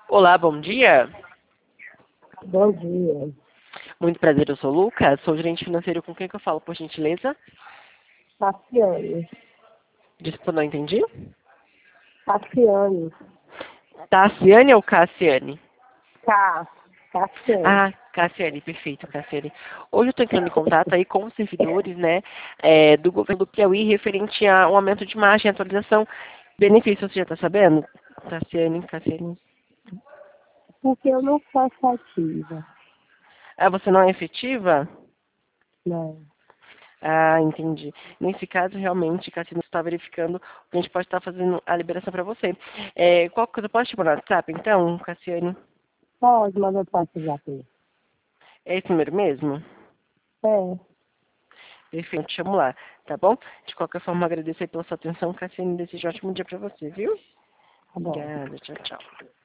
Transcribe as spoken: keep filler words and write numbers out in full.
Olá, bom dia. Bom dia. Muito prazer, eu sou o Lucas, sou gerente financeiro. Com quem que eu falo, por gentileza? Tassiane. Desculpa, não entendi. Tassiane. Tassiane ou Cassiane? Cá. Tassiane. Ah, Cassiane, perfeito, Cassiane. Hoje eu estou entrando em contato aí com os servidores, né, é, do governo do Piauí referente a um aumento de margem, atualização, benefício, você já está sabendo? Tassiane, Cassiane. Porque eu não faço ativa. Ah, você não é efetiva? Não. Ah, entendi. Nesse caso, realmente, Cassino está verificando, a gente pode estar fazendo a liberação para você. É, qual coisa, eu posso te mandar no WhatsApp, então, Cassiane? Pode, mas eu posso já ter. É esse número mesmo? É. Perfeito, te chamo lá, tá bom? De qualquer forma, agradeço aí pela sua atenção, Cassiane, desejo um ótimo dia para você, viu? Tá bom. Obrigada, tchau, tchau.